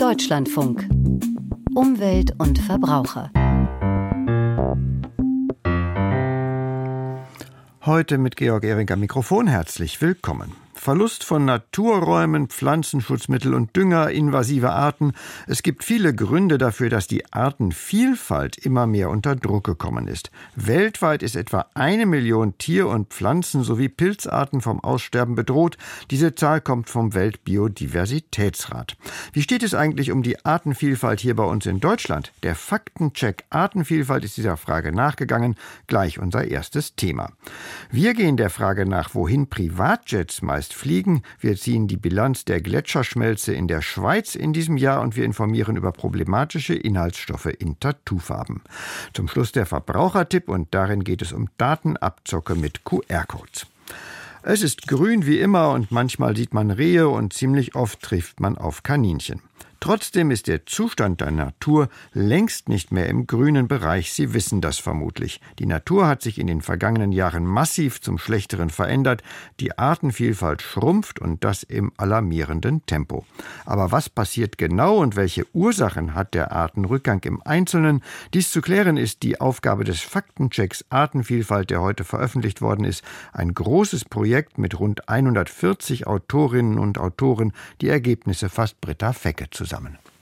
Deutschlandfunk. Umwelt und Verbraucher. Heute mit Georg Ehring am Mikrofon. Herzlich willkommen. Verlust von Naturräumen, Pflanzenschutzmittel und Dünger, invasive Arten. Es gibt viele Gründe dafür, dass die Artenvielfalt immer mehr unter Druck gekommen ist. Weltweit ist etwa 1 Million Tier- und Pflanzen- sowie Pilzarten vom Aussterben bedroht. Diese Zahl kommt vom Weltbiodiversitätsrat. Wie steht es eigentlich um die Artenvielfalt hier bei uns in Deutschland? Der Faktencheck Artenvielfalt ist dieser Frage nachgegangen. Gleich unser erstes Thema. Wir gehen der Frage nach, wohin Privatjets meist fliegen. Wir ziehen die Bilanz der Gletscherschmelze in der Schweiz in diesem Jahr und wir informieren über problematische Inhaltsstoffe in Tattoofarben. Zum Schluss der Verbrauchertipp und darin geht es um Datenabzocke mit QR-Codes. Es ist grün wie immer und manchmal sieht man Rehe und ziemlich oft trifft man auf Kaninchen. Trotzdem ist der Zustand der Natur längst nicht mehr im grünen Bereich. Sie wissen das vermutlich. Die Natur hat sich in den vergangenen Jahren massiv zum Schlechteren verändert. Die Artenvielfalt schrumpft und das im alarmierenden Tempo. Aber was passiert genau und welche Ursachen hat der Artenrückgang im Einzelnen? Dies zu klären ist die Aufgabe des Faktenchecks Artenvielfalt, der heute veröffentlicht worden ist. Ein großes Projekt mit rund 140 Autorinnen und Autoren. Die Ergebnisse fasst Britta Fecke zusammen.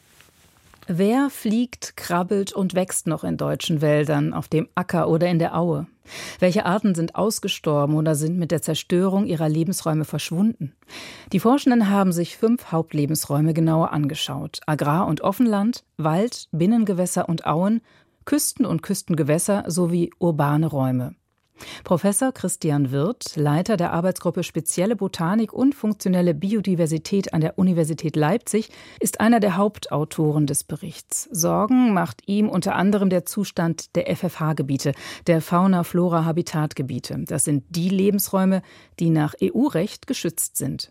Wer fliegt, krabbelt und wächst noch in deutschen Wäldern, auf dem Acker oder in der Aue? Welche Arten sind ausgestorben oder sind mit der Zerstörung ihrer Lebensräume verschwunden? Die Forschenden haben sich 5 Hauptlebensräume genauer angeschaut: Agrar- und Offenland, Wald, Binnengewässer und Auen, Küsten- und Küstengewässer sowie urbane Räume. Professor Christian Wirth, Leiter der Arbeitsgruppe Spezielle Botanik und funktionelle Biodiversität an der Universität Leipzig, ist einer der Hauptautoren des Berichts. Sorgen macht ihm unter anderem der Zustand der FFH-Gebiete, der Fauna-Flora-Habitat-Gebiete. Das sind die Lebensräume, die nach EU-Recht geschützt sind.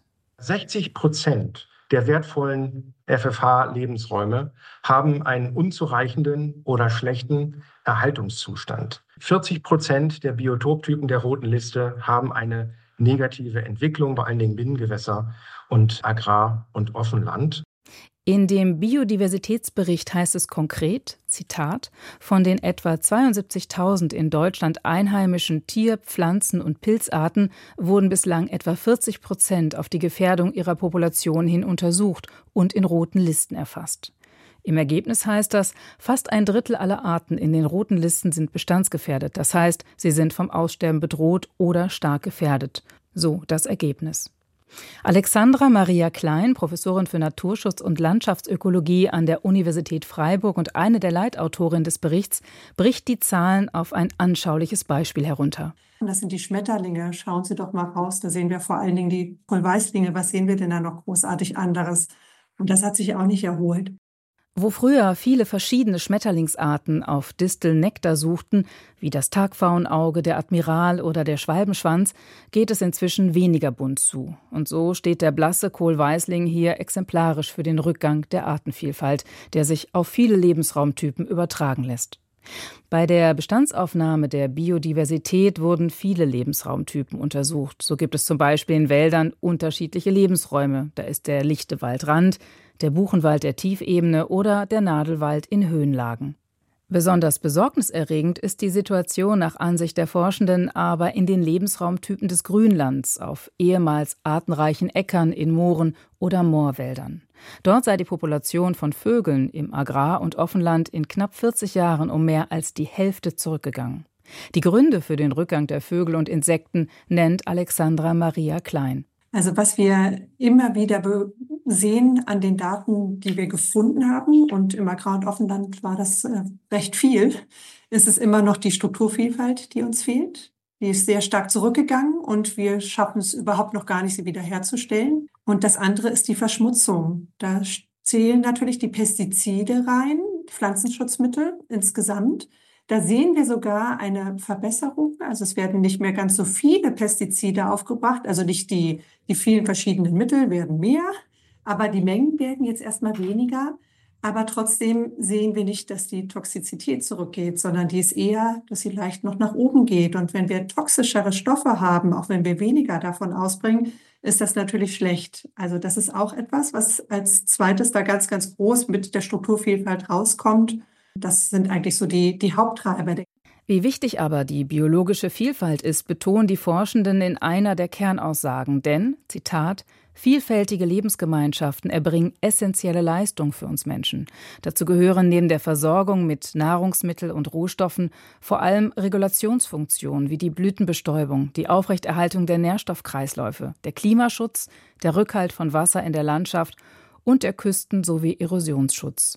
60% der wertvollen FFH-Lebensräume haben einen unzureichenden oder schlechten Erhaltungszustand. 40% der Biotoptypen der Roten Liste haben eine negative Entwicklung, vor allen Dingen Binnengewässer und Agrar- und Offenland. In dem Biodiversitätsbericht heißt es konkret, Zitat, von den etwa 72.000 in Deutschland einheimischen Tier-, Pflanzen- und Pilzarten wurden bislang etwa 40% auf die Gefährdung ihrer Population hin untersucht und in roten Listen erfasst. Im Ergebnis heißt das, fast 1/3 aller Arten in den roten Listen sind bestandsgefährdet. Das heißt, sie sind vom Aussterben bedroht oder stark gefährdet. So das Ergebnis. Alexandra Maria Klein, Professorin für Naturschutz und Landschaftsökologie an der Universität Freiburg und eine der Leitautorinnen des Berichts, bricht die Zahlen auf ein anschauliches Beispiel herunter. Das sind die Schmetterlinge. Schauen Sie doch mal raus. Da sehen wir vor allen Dingen die Kohlweißlinge. Was sehen wir denn da noch großartig anderes? Und das hat sich auch nicht erholt. Wo früher viele verschiedene Schmetterlingsarten auf Distelnektar suchten, wie das Tagpfauenauge, der Admiral oder der Schwalbenschwanz, geht es inzwischen weniger bunt zu. Und so steht der blasse Kohlweißling hier exemplarisch für den Rückgang der Artenvielfalt, der sich auf viele Lebensraumtypen übertragen lässt. Bei der Bestandsaufnahme der Biodiversität wurden viele Lebensraumtypen untersucht. So gibt es zum Beispiel in Wäldern unterschiedliche Lebensräume. Da ist der lichte Waldrand, der Buchenwald der Tiefebene oder der Nadelwald in Höhenlagen. Besonders besorgniserregend ist die Situation nach Ansicht der Forschenden aber in den Lebensraumtypen des Grünlands, auf ehemals artenreichen Äckern in Mooren oder Moorwäldern. Dort sei die Population von Vögeln im Agrar- und Offenland in knapp 40 Jahren um mehr als die Hälfte zurückgegangen. Die Gründe für den Rückgang der Vögel und Insekten nennt Alexandra Maria Klein. Also was wir immer wieder sehen an den Daten, die wir gefunden haben, und im Agrar- und Offenland war das recht viel, ist es immer noch die Strukturvielfalt, die uns fehlt. Die ist sehr stark zurückgegangen und wir schaffen es überhaupt noch gar nicht, sie wiederherzustellen. Und das andere ist die Verschmutzung. Da zählen natürlich die Pestizide rein, Pflanzenschutzmittel insgesamt. Da sehen wir sogar eine Verbesserung. Also es werden nicht mehr ganz so viele Pestizide aufgebracht. Also nicht die vielen verschiedenen Mittel werden mehr, aber die Mengen werden jetzt erstmal weniger. Aber trotzdem sehen wir nicht, dass die Toxizität zurückgeht, sondern die ist eher, dass sie leicht noch nach oben geht. Und wenn wir toxischere Stoffe haben, auch wenn wir weniger davon ausbringen, ist das natürlich schlecht. Also das ist auch etwas, was als zweites da ganz, ganz groß mit der Strukturvielfalt rauskommt. Das sind eigentlich so die Haupttreiber. Wie wichtig aber die biologische Vielfalt ist, betonen die Forschenden in einer der Kernaussagen. Denn, Zitat, vielfältige Lebensgemeinschaften erbringen essentielle Leistung für uns Menschen. Dazu gehören neben der Versorgung mit Nahrungsmitteln und Rohstoffen vor allem Regulationsfunktionen wie die Blütenbestäubung, die Aufrechterhaltung der Nährstoffkreisläufe, der Klimaschutz, der Rückhalt von Wasser in der Landschaft und der Küsten- sowie Erosionsschutz.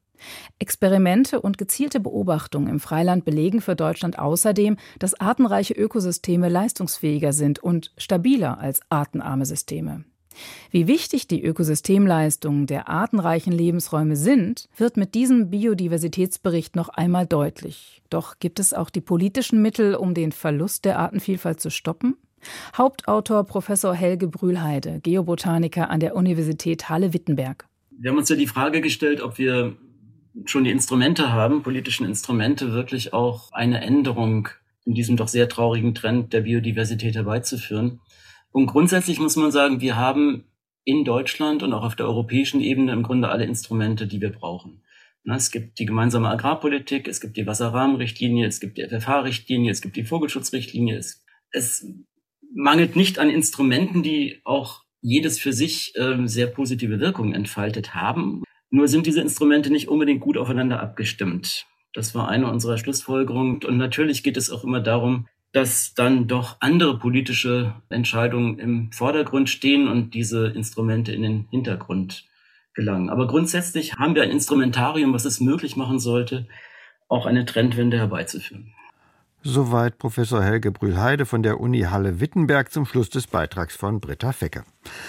Experimente und gezielte Beobachtungen im Freiland belegen für Deutschland außerdem, dass artenreiche Ökosysteme leistungsfähiger sind und stabiler als artenarme Systeme. Wie wichtig die Ökosystemleistungen der artenreichen Lebensräume sind, wird mit diesem Biodiversitätsbericht noch einmal deutlich. Doch gibt es auch die politischen Mittel, um den Verlust der Artenvielfalt zu stoppen? Hauptautor Professor Helge Brühlheide, Geobotaniker an der Universität Halle-Wittenberg. Wir haben uns ja die Frage gestellt, ob wir schon die Instrumente haben, politischen Instrumente, wirklich auch eine Änderung in diesem doch sehr traurigen Trend der Biodiversität herbeizuführen. Und grundsätzlich muss man sagen, wir haben in Deutschland und auch auf der europäischen Ebene im Grunde alle Instrumente, die wir brauchen. Es gibt die gemeinsame Agrarpolitik, es gibt die Wasserrahmenrichtlinie, es gibt die FFH-Richtlinie, es gibt die Vogelschutzrichtlinie. Es mangelt nicht an Instrumenten, die auch jedes für sich sehr positive Wirkungen entfaltet haben. Nur sind diese Instrumente nicht unbedingt gut aufeinander abgestimmt. Das war eine unserer Schlussfolgerungen. Und natürlich geht es auch immer darum, dass dann doch andere politische Entscheidungen im Vordergrund stehen und diese Instrumente in den Hintergrund gelangen. Aber grundsätzlich haben wir ein Instrumentarium, was es möglich machen sollte, auch eine Trendwende herbeizuführen. Soweit Professor Helge Brühlheide von der Uni Halle-Wittenberg zum Schluss des Beitrags von Britta Fecke.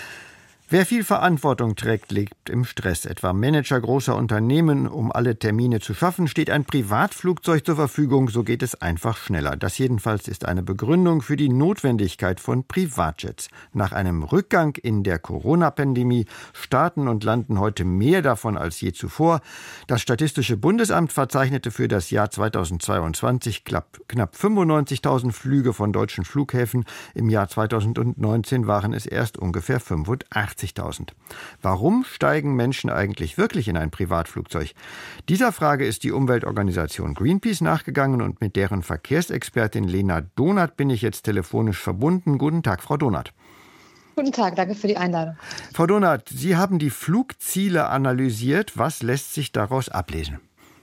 Wer viel Verantwortung trägt, lebt im Stress. Etwa Manager großer Unternehmen, um alle Termine zu schaffen, steht ein Privatflugzeug zur Verfügung, so geht es einfach schneller. Das jedenfalls ist eine Begründung für die Notwendigkeit von Privatjets. Nach einem Rückgang in der Corona-Pandemie starten und landen heute mehr davon als je zuvor. Das Statistische Bundesamt verzeichnete für das Jahr 2022 knapp 95.000 Flüge von deutschen Flughäfen. Im Jahr 2019 waren es erst ungefähr 85.000. Warum steigen Menschen eigentlich wirklich in ein Privatflugzeug? Dieser Frage ist die Umweltorganisation Greenpeace nachgegangen und mit deren Verkehrsexpertin Lena Donath bin ich jetzt telefonisch verbunden. Guten Tag, Frau Donath. Guten Tag, danke für die Einladung. Frau Donath, Sie haben die Flugziele analysiert. Was lässt sich daraus ablesen?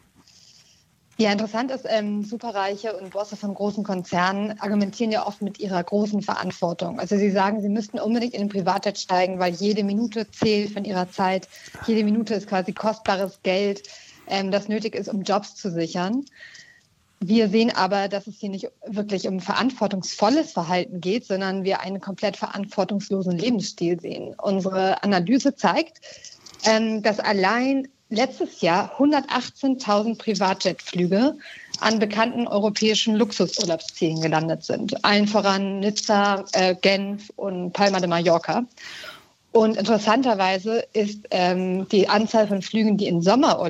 Ja, interessant ist, Superreiche und Bosse von großen Konzernen argumentieren ja oft mit ihrer großen Verantwortung. Also sie sagen, sie müssten unbedingt in den Privatjet steigen, weil jede Minute zählt von ihrer Zeit. Jede Minute ist quasi kostbares Geld, das nötig ist, um Jobs zu sichern. Wir sehen aber, dass es hier nicht wirklich um verantwortungsvolles Verhalten geht, sondern wir einen komplett verantwortungslosen Lebensstil sehen. Unsere Analyse zeigt, dass allein letztes Jahr 118.000 Privatjetflüge an bekannten europäischen Luxusurlaubszielen gelandet sind. Allen voran Nizza, Genf und Palma de Mallorca. Und interessanterweise ist die Anzahl von Flügen, die im Sommer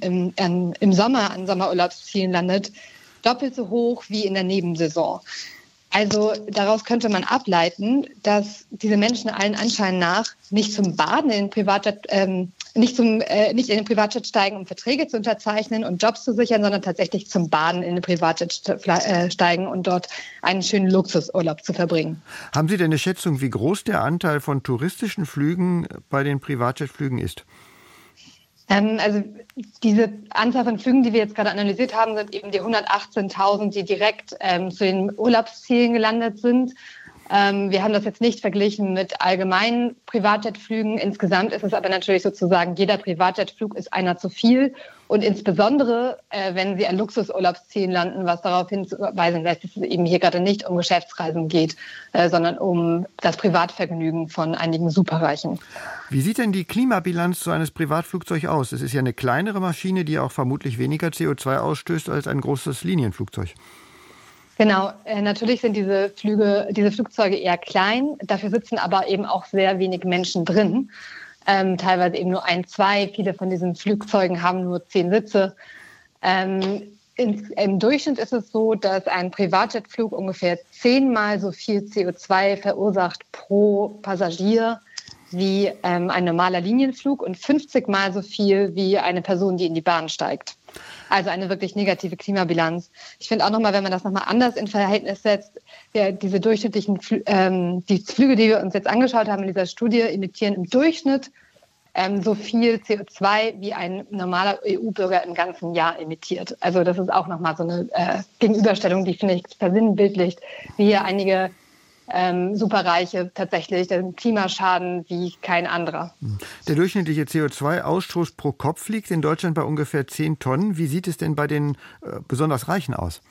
an Sommerurlaubszielen landet, doppelt so hoch wie in der Nebensaison. Also daraus könnte man ableiten, dass diese Menschen allen Anschein nach nicht zum Baden in den Privatjet, nicht in den Privatjet steigen, um Verträge zu unterzeichnen und Jobs zu sichern, sondern tatsächlich zum Baden in den Privatjet steigen und dort einen schönen Luxusurlaub zu verbringen. Haben Sie denn eine Schätzung, wie groß der Anteil von touristischen Flügen bei den Privatjetflügen ist? Also diese Anzahl von Flügen, die wir jetzt gerade analysiert haben, sind eben die 118.000, die direkt zu den Urlaubszielen gelandet sind. Wir haben das jetzt nicht verglichen mit allgemeinen Privatjetflügen. Insgesamt ist es aber natürlich sozusagen, jeder Privatjetflug ist einer zu viel. Und insbesondere, wenn Sie an Luxusurlaubszielen landen, was darauf hinweisen lässt, dass es eben hier gerade nicht um Geschäftsreisen geht, sondern um das Privatvergnügen von einigen Superreichen. Wie sieht denn die Klimabilanz so eines Privatflugzeugs aus? Es ist ja eine kleinere Maschine, die auch vermutlich weniger CO2 ausstößt als ein großes Linienflugzeug. Genau, natürlich sind diese Flugzeuge eher klein, dafür sitzen aber eben auch sehr wenig Menschen drin. Teilweise eben nur 1, 2. Viele von diesen Flugzeugen haben nur 10 Sitze. Im Durchschnitt ist es so, dass ein Privatjetflug ungefähr 10-mal so viel CO2 verursacht pro Passagier wie ein normaler Linienflug und 50-mal so viel wie eine Person, die in die Bahn steigt. Also eine wirklich negative Klimabilanz. Ich finde auch nochmal, wenn man das nochmal anders in Verhältnis setzt, diese durchschnittlichen die Flüge, die wir uns jetzt angeschaut haben in dieser Studie, emittieren im Durchschnitt so viel CO2, wie ein normaler EU-Bürger im ganzen Jahr emittiert. Also das ist auch nochmal so eine Gegenüberstellung, die, finde ich, versinnbildlicht, wie hier einige Superreiche tatsächlich den Klimaschaden wie kein anderer. Der durchschnittliche CO2-Ausstoß pro Kopf liegt in Deutschland bei ungefähr 10 Tonnen. Wie sieht es denn bei den besonders Reichen aus?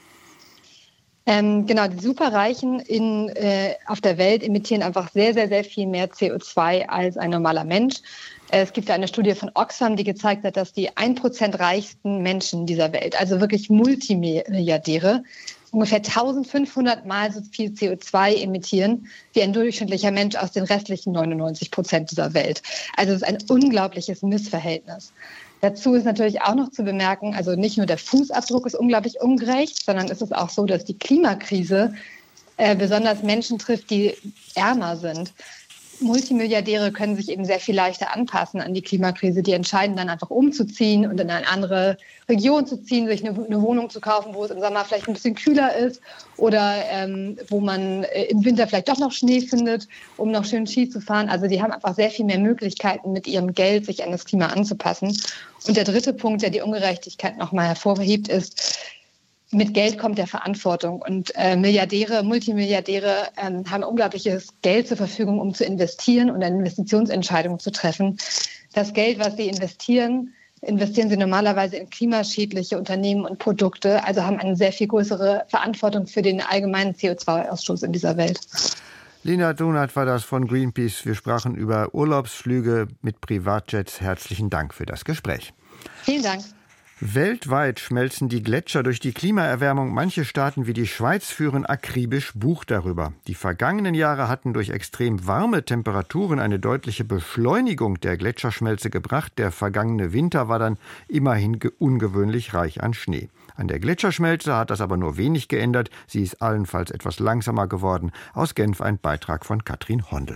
Genau, die Superreichen auf der Welt emittieren einfach sehr, sehr, sehr viel mehr CO2 als ein normaler Mensch. Es gibt eine Studie von Oxfam, die gezeigt hat, dass die 1% reichsten Menschen dieser Welt, also wirklich Multimilliardäre, ungefähr 1500 Mal so viel CO2 emittieren wie ein durchschnittlicher Mensch aus den restlichen 99% dieser Welt. Also es ist ein unglaubliches Missverhältnis. Dazu ist natürlich auch noch zu bemerken, also nicht nur der Fußabdruck ist unglaublich ungerecht, sondern es ist auch so, dass die Klimakrise besonders Menschen trifft, die ärmer sind. Multimilliardäre können sich eben sehr viel leichter anpassen an die Klimakrise. Die entscheiden dann einfach umzuziehen und in eine andere Region zu ziehen, sich eine Wohnung zu kaufen, wo es im Sommer vielleicht ein bisschen kühler ist oder wo man im Winter vielleicht doch noch Schnee findet, um noch schön Ski zu fahren. Also die haben einfach sehr viel mehr Möglichkeiten, mit ihrem Geld sich an das Klima anzupassen. Und der dritte Punkt, der die Ungerechtigkeit nochmal hervorhebt, ist, mit Geld kommt der Verantwortung und Multimilliardäre haben unglaubliches Geld zur Verfügung, um zu investieren und eine Investitionsentscheidung zu treffen. Das Geld, was sie investieren sie normalerweise in klimaschädliche Unternehmen und Produkte, also haben eine sehr viel größere Verantwortung für den allgemeinen CO2-Ausstoß in dieser Welt. Lina Donath war das von Greenpeace. Wir sprachen über Urlaubsflüge mit Privatjets. Herzlichen Dank für das Gespräch. Vielen Dank. Weltweit schmelzen die Gletscher durch die Klimaerwärmung. Manche Staaten wie die Schweiz führen akribisch Buch darüber. Die vergangenen Jahre hatten durch extrem warme Temperaturen eine deutliche Beschleunigung der Gletscherschmelze gebracht. Der vergangene Winter war dann immerhin ungewöhnlich reich an Schnee. An der Gletscherschmelze hat das aber nur wenig geändert. Sie ist allenfalls etwas langsamer geworden. Aus Genf ein Beitrag von Katrin Hondel.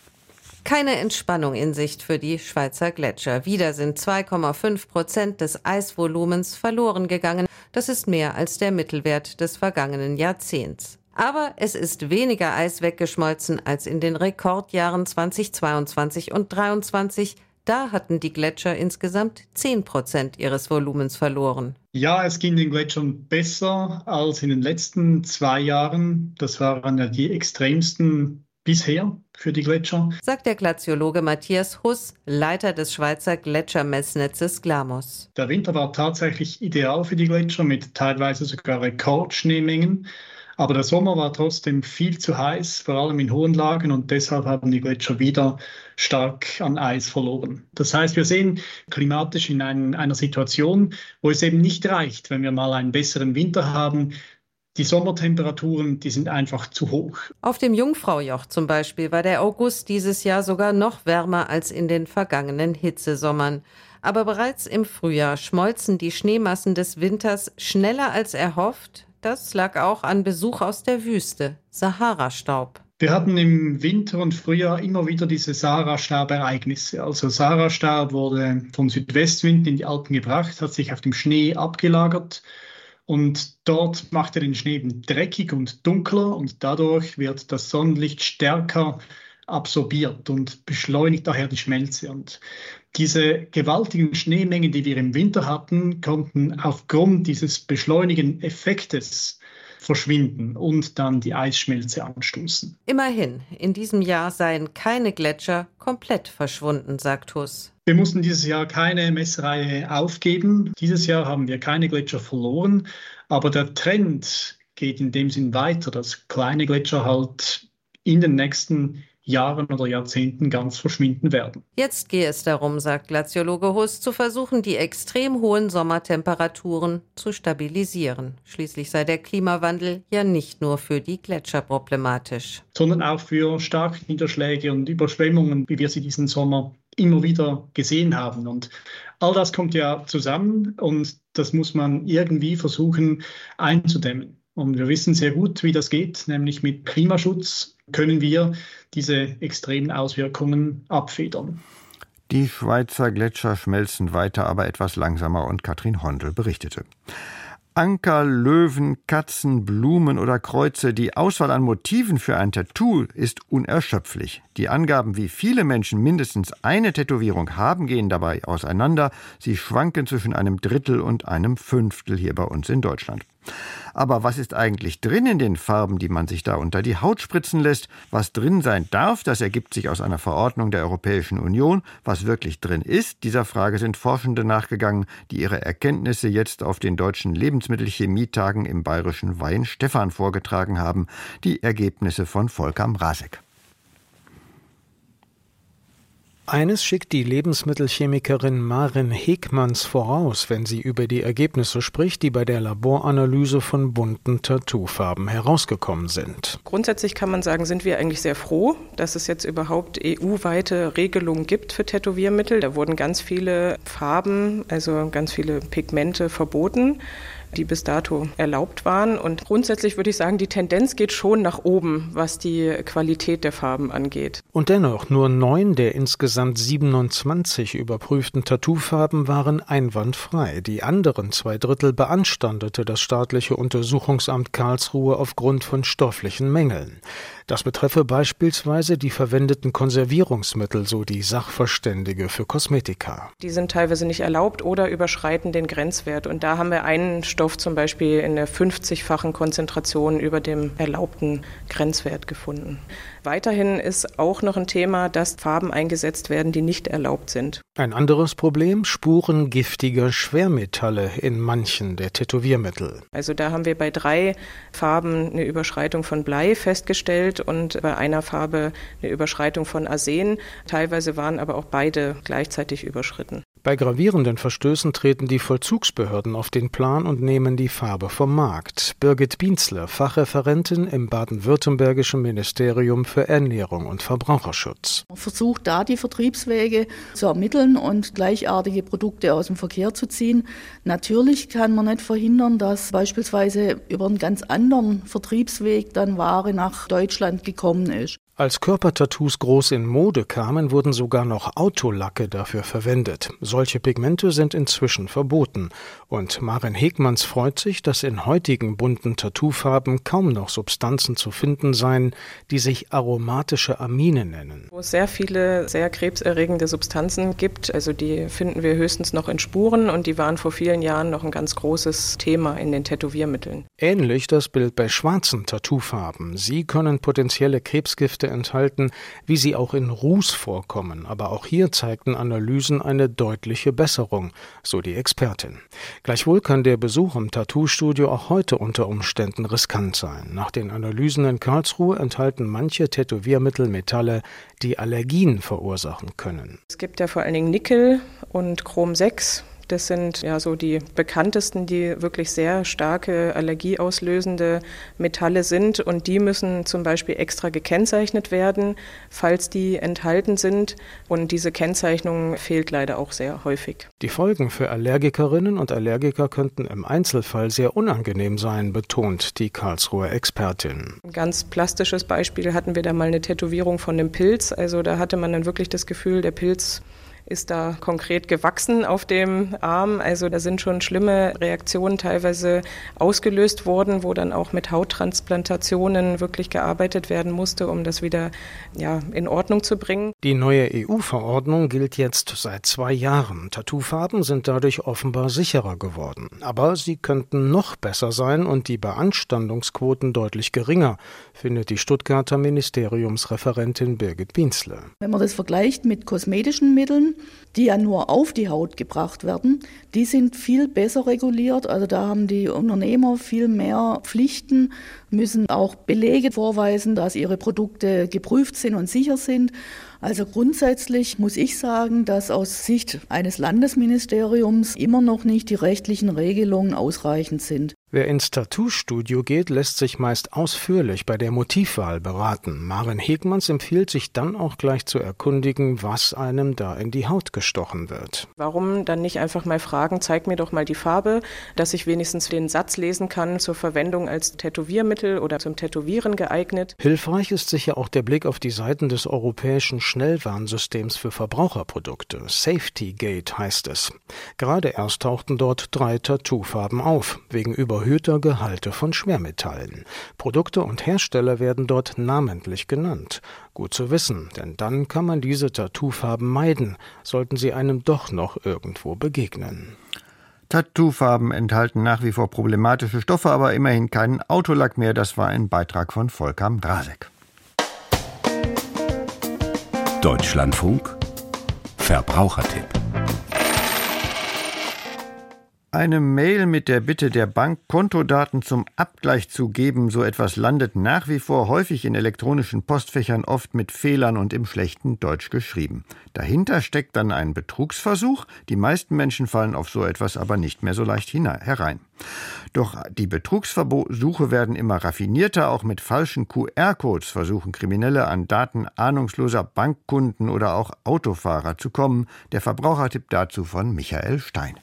Keine Entspannung in Sicht für die Schweizer Gletscher. Wieder sind 2,5% des Eisvolumens verloren gegangen. Das ist mehr als der Mittelwert des vergangenen Jahrzehnts. Aber es ist weniger Eis weggeschmolzen als in den Rekordjahren 2022 und 2023. Da hatten die Gletscher insgesamt 10% ihres Volumens verloren. Ja, es ging den Gletschern besser als in den letzten 2 Jahren. Das waren ja die extremsten bisher für die Gletscher, sagt der Glaziologe Matthias Huss, Leiter des Schweizer Gletschermessnetzes GLAMOS. Der Winter war tatsächlich ideal für die Gletscher mit teilweise sogar Rekordschneemengen. Aber der Sommer war trotzdem viel zu heiß, vor allem in hohen Lagen, und deshalb haben die Gletscher wieder stark an Eis verloren. Das heißt, wir sehen klimatisch in einer Situation, wo es eben nicht reicht, wenn wir mal einen besseren Winter haben. Die Sommertemperaturen, die sind einfach zu hoch. Auf dem Jungfraujoch zum Beispiel war der August dieses Jahr sogar noch wärmer als in den vergangenen Hitzesommern. Aber bereits im Frühjahr schmolzen die Schneemassen des Winters schneller als erhofft. Das lag auch an Besuch aus der Wüste, Sahara-Staub. Wir hatten im Winter und Frühjahr immer wieder diese Sahara-Staub-Ereignisse. Also Sahara-Staub wurde vom Südwestwind in die Alpen gebracht, hat sich auf dem Schnee abgelagert. Und dort macht er den Schnee dreckig und dunkler und dadurch wird das Sonnenlicht stärker absorbiert und beschleunigt daher die Schmelze. Und diese gewaltigen Schneemengen, die wir im Winter hatten, konnten aufgrund dieses beschleunigenden Effektes verschwinden und dann die Eisschmelze anstoßen. Immerhin, in diesem Jahr seien keine Gletscher komplett verschwunden, sagt Huss. Wir mussten dieses Jahr keine Messreihe aufgeben. Dieses Jahr haben wir keine Gletscher verloren, aber der Trend geht in dem Sinn weiter, dass kleine Gletscher halt in den nächsten Jahren oder Jahrzehnten ganz verschwinden werden. Jetzt gehe es darum, sagt Glaziologe Huss, zu versuchen, die extrem hohen Sommertemperaturen zu stabilisieren. Schließlich sei der Klimawandel ja nicht nur für die Gletscher problematisch, sondern auch für starke Niederschläge und Überschwemmungen, wie wir sie diesen Sommer immer wieder gesehen haben. Und all das kommt ja zusammen und das muss man irgendwie versuchen einzudämmen. Und wir wissen sehr gut, wie das geht, nämlich mit Klimaschutz können wir diese extremen Auswirkungen abfedern. Die Schweizer Gletscher schmelzen weiter, aber etwas langsamer, und Katrin Hondel berichtete. Anker, Löwen, Katzen, Blumen oder Kreuze, die Auswahl an Motiven für ein Tattoo ist unerschöpflich. Die Angaben, wie viele Menschen mindestens eine Tätowierung haben, gehen dabei auseinander. Sie schwanken zwischen einem Drittel und einem Fünftel hier bei uns in Deutschland. Aber was ist eigentlich drin in den Farben, die man sich da unter die Haut spritzen lässt? Was drin sein darf, das ergibt sich aus einer Verordnung der Europäischen Union. Was wirklich drin ist, dieser Frage sind Forschende nachgegangen, die ihre Erkenntnisse jetzt auf den deutschen Lebensmittelchemietagen im bayerischen Weihenstephan vorgetragen haben. Die Ergebnisse von Volker Mrazek. Eines schickt die Lebensmittelchemikerin Maren Hegmanns voraus, wenn sie über die Ergebnisse spricht, die bei der Laboranalyse von bunten Tattoofarben herausgekommen sind. Grundsätzlich kann man sagen, sind wir eigentlich sehr froh, dass es jetzt überhaupt EU-weite Regelungen gibt für Tätowiermittel. Da wurden ganz viele Farben, also ganz viele Pigmente verboten, die bis dato erlaubt waren. Und grundsätzlich würde ich sagen, die Tendenz geht schon nach oben, was die Qualität der Farben angeht. Und dennoch, nur 9 der insgesamt 27 überprüften Tattoofarben waren einwandfrei. Die anderen 2/3 beanstandete das staatliche Untersuchungsamt Karlsruhe aufgrund von stofflichen Mängeln. Das betreffe beispielsweise die verwendeten Konservierungsmittel, so die Sachverständige für Kosmetika. Die sind teilweise nicht erlaubt oder überschreiten den Grenzwert. Und da haben wir einen Stoff zum Beispiel in der 50-fachen Konzentration über dem erlaubten Grenzwert gefunden. Weiterhin ist auch noch ein Thema, dass Farben eingesetzt werden, die nicht erlaubt sind. Ein anderes Problem: Spuren giftiger Schwermetalle in manchen der Tätowiermittel. Also da haben wir bei 3 Farben eine Überschreitung von Blei festgestellt und bei einer Farbe eine Überschreitung von Arsen. Teilweise waren aber auch beide gleichzeitig überschritten. Bei gravierenden Verstößen treten die Vollzugsbehörden auf den Plan und nehmen die Farbe vom Markt. Birgit Bienzle, Fachreferentin im baden-württembergischen Ministerium für Ernährung und Verbraucherschutz. Man versucht da die Vertriebswege zu ermitteln und gleichartige Produkte aus dem Verkehr zu ziehen. Natürlich kann man nicht verhindern, dass beispielsweise über einen ganz anderen Vertriebsweg dann Ware nach Deutschland gekommen ist. Als Körpertattoos groß in Mode kamen, wurden sogar noch Autolacke dafür verwendet. Solche Pigmente sind inzwischen verboten. Und Maren Hegmanns freut sich, dass in heutigen bunten Tattoofarben kaum noch Substanzen zu finden seien, die sich aromatische Amine nennen. Wo es sehr viele sehr krebserregende Substanzen gibt, also die finden wir höchstens noch in Spuren, und die waren vor vielen Jahren noch ein ganz großes Thema in den Tätowiermitteln. Ähnlich das Bild bei schwarzen Tattoofarben. Sie können potenzielle Krebsgifte enthalten, wie sie auch in Ruß vorkommen. Aber auch hier zeigten Analysen eine deutliche Besserung, so die Expertin. Gleichwohl kann der Besuch im Tattoo-Studio auch heute unter Umständen riskant sein. Nach den Analysen in Karlsruhe enthalten manche Tätowiermittel Metalle, die Allergien verursachen können. Es gibt ja vor allen Dingen Nickel und Chrom 6. Das sind ja so die bekanntesten, die wirklich sehr starke allergieauslösende Metalle sind, und die müssen zum Beispiel extra gekennzeichnet werden, falls die enthalten sind, und diese Kennzeichnung fehlt leider auch sehr häufig. Die Folgen für Allergikerinnen und Allergiker könnten im Einzelfall sehr unangenehm sein, betont die Karlsruher Expertin. Ein ganz plastisches Beispiel hatten wir da mal eine Tätowierung von einem Pilz, also da hatte man dann wirklich das Gefühl, der Pilz ist da konkret gewachsen auf dem Arm. Also da sind schon schlimme Reaktionen teilweise ausgelöst worden, wo dann auch mit Hauttransplantationen wirklich gearbeitet werden musste, um das wieder in Ordnung zu bringen. Die neue EU-Verordnung gilt jetzt seit 2 Jahren. Tattoofarben sind dadurch offenbar sicherer geworden. Aber sie könnten noch besser sein und die Beanstandungsquoten deutlich geringer, findet die Stuttgarter Ministeriumsreferentin Birgit Bienzle. Wenn man das vergleicht mit kosmetischen Mitteln, die ja nur auf die Haut gebracht werden, die sind viel besser reguliert. Also da haben die Unternehmer viel mehr Pflichten, müssen auch Belege vorweisen, dass ihre Produkte geprüft sind und sicher sind. Also grundsätzlich muss ich sagen, dass aus Sicht eines Landesministeriums immer noch nicht die rechtlichen Regelungen ausreichend sind. Wer ins Tattoo-Studio geht, lässt sich meist ausführlich bei der Motivwahl beraten. Maren Hegmanns empfiehlt, sich dann auch gleich zu erkundigen, was einem da in die Haut gestochen wird. Warum dann nicht einfach mal fragen, zeig mir doch mal die Farbe, dass ich wenigstens den Satz lesen kann, zur Verwendung als Tätowiermittel oder zum Tätowieren geeignet. Hilfreich ist sicher auch der Blick auf die Seiten des europäischen Schnellwarnsystems für Verbraucherprodukte. SafetyGate heißt es. Gerade erst tauchten dort 3 Tattoofarben auf, wegen überhöhter Gehalte von Schwermetallen. Produkte und Hersteller werden dort namentlich genannt. Gut zu wissen, denn dann kann man diese Tattoofarben meiden, sollten sie einem doch noch irgendwo begegnen. Tattoofarben enthalten nach wie vor problematische Stoffe, aber immerhin keinen Autolack mehr. Das war ein Beitrag von Volker Mrazek. Deutschlandfunk Verbrauchertipp. Eine Mail mit der Bitte der Bank, Kontodaten zum Abgleich zu geben, so etwas landet nach wie vor häufig in elektronischen Postfächern, oft mit Fehlern und im schlechten Deutsch geschrieben. Dahinter steckt dann ein Betrugsversuch. Die meisten Menschen fallen auf so etwas aber nicht mehr so leicht herein. Doch die Betrugsversuche werden immer raffinierter. Auch mit falschen QR-Codes versuchen Kriminelle an Daten ahnungsloser Bankkunden oder auch Autofahrer zu kommen. Der Verbrauchertipp dazu von Michael Stein.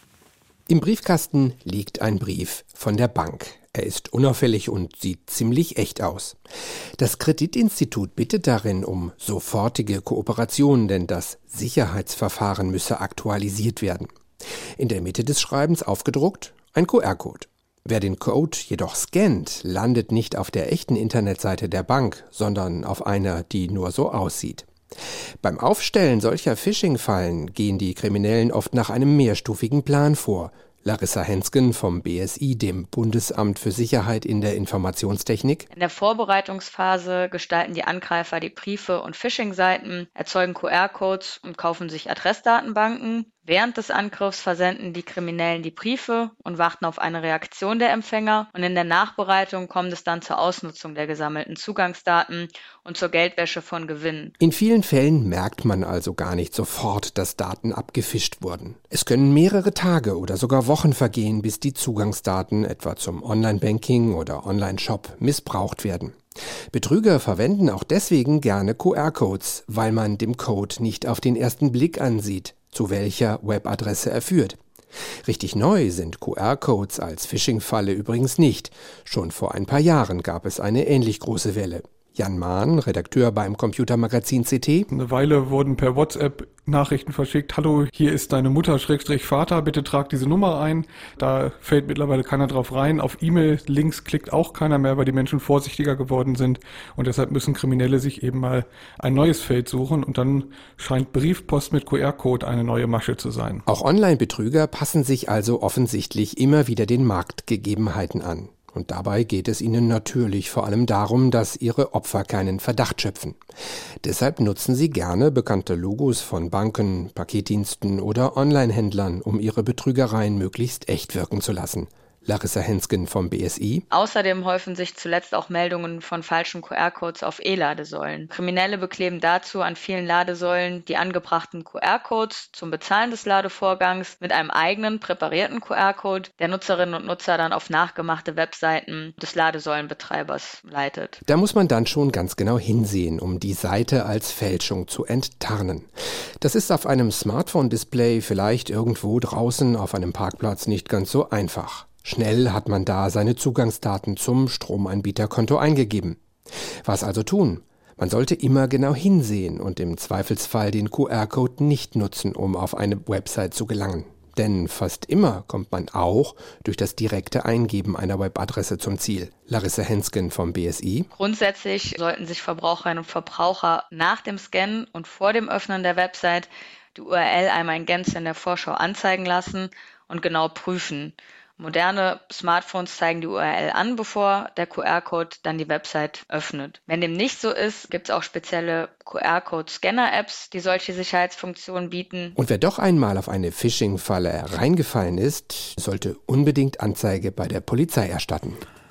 Im Briefkasten liegt ein Brief von der Bank. Er ist unauffällig und sieht ziemlich echt aus. Das Kreditinstitut bittet darin um sofortige Kooperation, denn das Sicherheitsverfahren müsse aktualisiert werden. In der Mitte des Schreibens aufgedruckt ein QR-Code. Wer den Code jedoch scannt, landet nicht auf der echten Internetseite der Bank, sondern auf einer, die nur so aussieht. Beim Aufstellen solcher Phishing-Fallen gehen die Kriminellen oft nach einem mehrstufigen Plan vor. Larissa Hensken vom BSI, dem Bundesamt für Sicherheit in der Informationstechnik. In der Vorbereitungsphase gestalten die Angreifer die Briefe und Phishing-Seiten, erzeugen QR-Codes und kaufen sich Adressdatenbanken. Während des Angriffs versenden die Kriminellen die Briefe und warten auf eine Reaktion der Empfänger. Und in der Nachbereitung kommt es dann zur Ausnutzung der gesammelten Zugangsdaten und zur Geldwäsche von Gewinnen. In vielen Fällen merkt man also gar nicht sofort, dass Daten abgefischt wurden. Es können mehrere Tage oder sogar Wochen vergehen, bis die Zugangsdaten etwa zum Online-Banking oder Online-Shop missbraucht werden. Betrüger verwenden auch deswegen gerne QR-Codes, weil man dem Code nicht auf den ersten Blick ansieht, zu welcher Webadresse er führt. Richtig neu sind QR-Codes als Phishing-Falle übrigens nicht. Schon vor ein paar Jahren gab es eine ähnlich große Welle. Jan Mahn, Redakteur beim Computermagazin CT. Eine Weile wurden per WhatsApp Nachrichten verschickt. Hallo, hier ist deine Mutter /Vater, bitte trag diese Nummer ein. Da fällt mittlerweile keiner drauf rein. Auf E-Mail-Links klickt auch keiner mehr, weil die Menschen vorsichtiger geworden sind. Und deshalb müssen Kriminelle sich eben mal ein neues Feld suchen. Und dann scheint Briefpost mit QR-Code eine neue Masche zu sein. Auch Online-Betrüger passen sich also offensichtlich immer wieder den Marktgegebenheiten an. Und dabei geht es ihnen natürlich vor allem darum, dass ihre Opfer keinen Verdacht schöpfen. Deshalb nutzen sie gerne bekannte Logos von Banken, Paketdiensten oder Online-Händlern, um ihre Betrügereien möglichst echt wirken zu lassen. Larissa Hensken vom BSI. Außerdem häufen sich zuletzt auch Meldungen von falschen QR-Codes auf E-Ladesäulen. Kriminelle bekleben dazu an vielen Ladesäulen die angebrachten QR-Codes zum Bezahlen des Ladevorgangs mit einem eigenen präparierten QR-Code, der Nutzerinnen und Nutzer dann auf nachgemachte Webseiten des Ladesäulenbetreibers leitet. Da muss man dann schon ganz genau hinsehen, um die Seite als Fälschung zu enttarnen. Das ist auf einem Smartphone-Display vielleicht irgendwo draußen auf einem Parkplatz nicht ganz so einfach. Schnell hat man da seine Zugangsdaten zum Stromanbieterkonto eingegeben. Was also tun? Man sollte immer genau hinsehen und im Zweifelsfall den QR-Code nicht nutzen, um auf eine Website zu gelangen. Denn fast immer kommt man auch durch das direkte Eingeben einer Webadresse zum Ziel. Larissa Hensken vom BSI. Grundsätzlich sollten sich Verbraucherinnen und Verbraucher nach dem Scannen und vor dem Öffnen der Website die URL einmal in Gänze in der Vorschau anzeigen lassen und genau prüfen. Moderne Smartphones zeigen die URL an, bevor der QR-Code dann die Website öffnet. Wenn dem nicht so ist, gibt es auch spezielle QR-Code-Scanner-Apps, die solche Sicherheitsfunktionen bieten. Und wer doch einmal auf eine Phishing-Falle reingefallen ist, sollte unbedingt Anzeige bei der Polizei erstatten.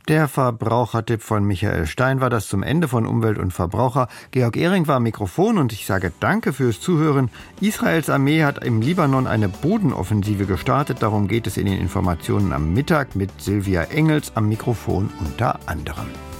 Der Verbrauchertipp von Michael Stein war das zum Ende von Umwelt und Verbraucher. Georg Ehring war am Mikrofon und ich sage danke fürs Zuhören. Israels Armee hat im Libanon eine Bodenoffensive gestartet. Darum geht es in den Informationen am Mittag mit Silvia Engels am Mikrofon unter anderem.